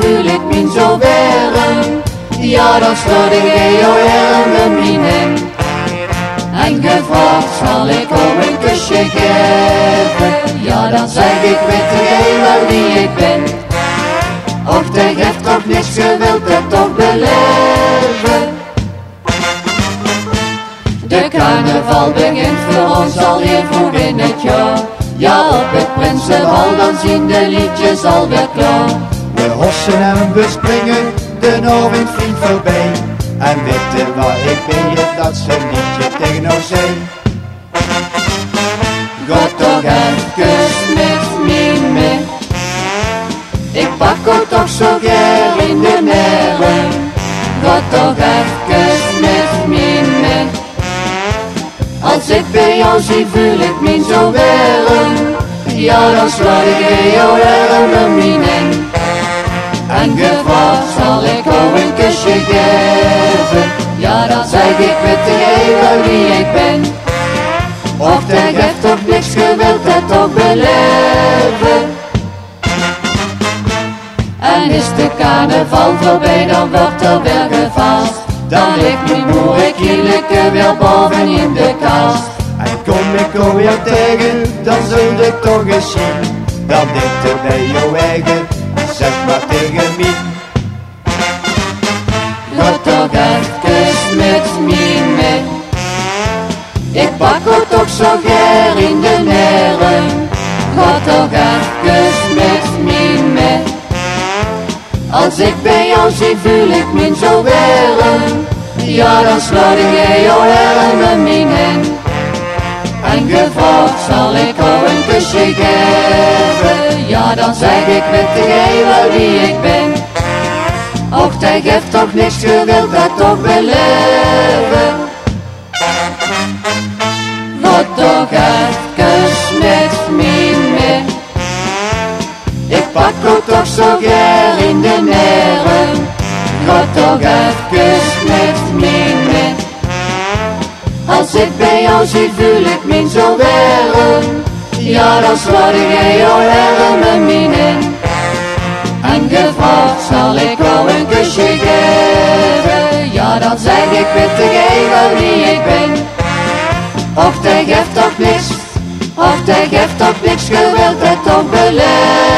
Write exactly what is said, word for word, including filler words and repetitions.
voel ik me zo warm. Ja, dan sluit ik jouw armen in. En gevraagd zal ik om een kusje geven. Ja, dan zeg ik, weet jij wel wie ik ben? Och, hij heeft toch niks, je wilt het toch beleven. De carnaval begint voor ons al heel vroeg in het jaar. Ja, op het Prinsenbal dan zien de liedjes alweer klaar. We hossen en we springen, de avond vliegt voorbij. En weet je wat ik weet, dat ze een liedje tegen ons zijn. Ga toch even met me mee. Ik pak ook toch zo graag in de neren. Ga toch even met me mee. Als ik bij jou zie, voel ik me zo warm. Ja, dan sluit ik jouw armen in. En gevraagd zal ik ook een kusje geven. Ja, dan zeg ik, weet jij wel wie ik ben? Och, hij geeft toch niks, je wilt het toch beleven. En is de carnaval voorbij, dan wordt er weer gevast. Dan ligt mijn moe, ik hielke weer boven in de kast. En kom ik alweer tegen, dan zul je toch eens zien. Dan dichter bij jouw eigen, zeg maar tegen mij. Ga toch even met me mee. Ik pak ook toch zo graag in de neren. Ga toch even met me mee. Als ik bij jou zie, voel ik me zo warm. Ja, dan sluit ik jouw armen in. En gevraagd zal ik ook een kusje geven. Ja, dan zeg ik, weet jij wel wie ik ben? Och, hij geeft toch niks, je wilt het toch beleven. Ga toch even met me mee. Ik pak ook toch zo graag in de neren. Ga toch even met me mee. Als ik bij jou zie, voel ik me zo warm. Ja, dan sluit ik jouw armen in. En gevraagd zal ik ook een kusje geven. Ja, dan zeg ik, weet jij wel wie ik ben? Och, hij geeft toch niks, och, hij geeft toch niks, je wilt het toch beleven.